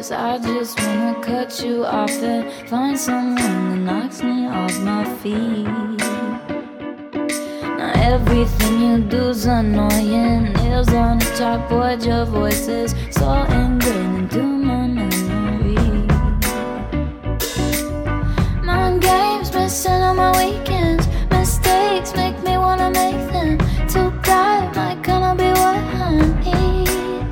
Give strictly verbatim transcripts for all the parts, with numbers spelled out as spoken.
Cause I just wanna cut you off and find someone that knocks me off my feet. Now everything you do's annoying. Nails on the chalkboard, your voice is so ingrained into my memory. Mind games, missing on my weekends. Mistakes make me wanna make them. Too bright, might gonna be what I need.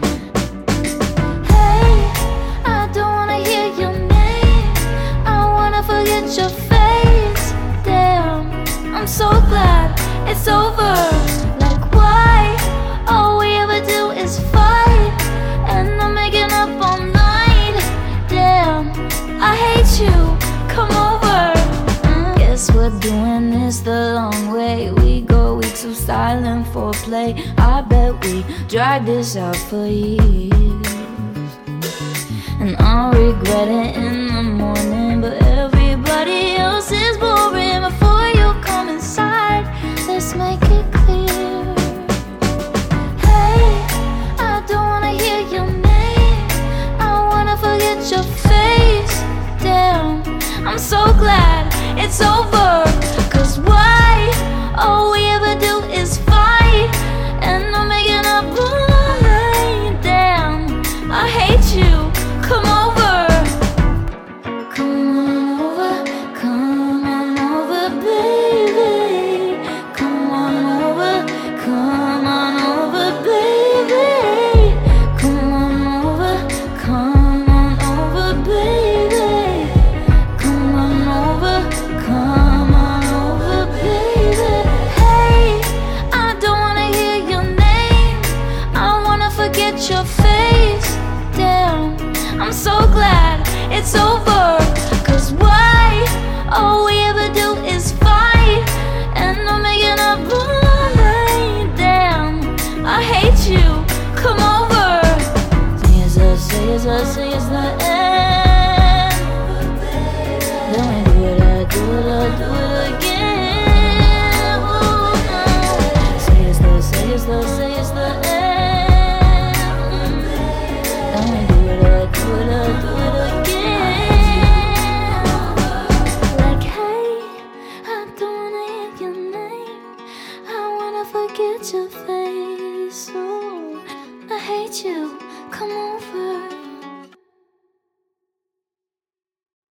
Hey, I don't wanna hear your name. I wanna forget your face. Damn, I'm so glad it's over. Like why? All we ever do is fight, and I'm making up all night. Damn, I hate you. Come over. Mm, guess we're doing this the long way. We go, we too silent for play. I bet we drag this out for years, and I'll regret it in the morning. But everybody else is boring. Before you come inside, let's make it clear. Hey, I don't wanna hear your name. I wanna forget your face. Damn, I'm so glad it's over.